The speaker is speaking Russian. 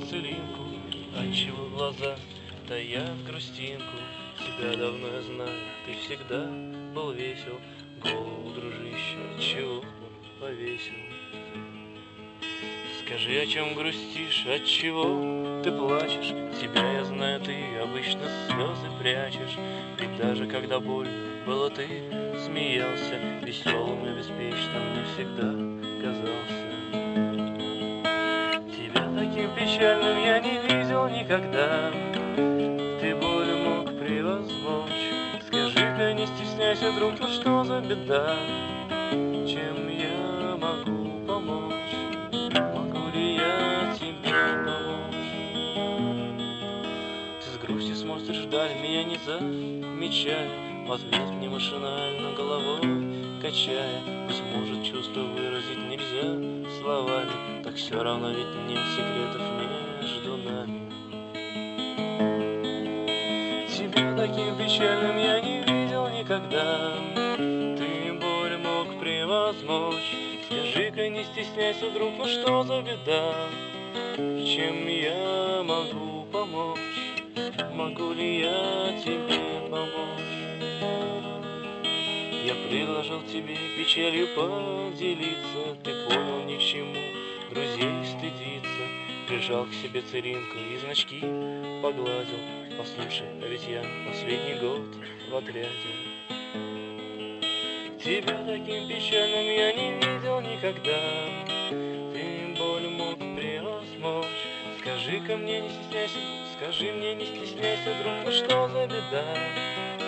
цилинку, отчего глаза таят грустинку. Тебя давно я знаю, ты всегда был весел. Голову, дружище, отчего повесил? Скажи, о чем грустишь, отчего ты плачешь? Тебя я знаю, ты обычно слезы прячешь. Ведь даже когда больно было, ты смеялся, веселым и беспечным мне всегда казался. Тебя таким печальным я не видел никогда. Ты боль мог превозмочь. Скажи-ка, не стесняйся, друг, ну что за беда? Чем я могу помочь? Могу ли я тебе помочь? Ты с грустью смотришь вдаль, меня не замечая, в ответ мне машинально головой качая. Быть может, чувства выразить нельзя словами, так все равно ведь нет секретов между нами. Тебя таким печальным я не видел никогда. Ты боль мог превозмочь. Скажи-ка, не стесняйся, друг, ну что за беда? Чем я могу помочь? Могу ли я тебе помочь? Я предложил тебе печалью поделиться. Ты понял, ни к чему друзей стыдиться. Прижал к себе циринку и значки погладил. Послушай, а ведь я последний год в отряде. Тебя таким печальным я не видел никогда. Ты боль мог превозмочь. Скажи-ка мне, не стесняйся, скажи мне, не стесняйся, друг, ну что за беда?